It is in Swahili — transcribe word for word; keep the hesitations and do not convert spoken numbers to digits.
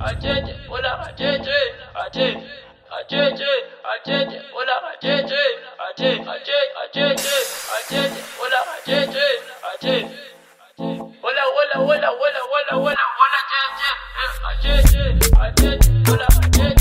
ajeje, hola ajeje, aje, ajeje, ajeje, hola ajeje, aje, aje, ajeje, ajeje, hola ajeje, aje, hola, hola, hola, hola, hola, hola, hola, ajeje, ajeje, ajeje, hola ajeje.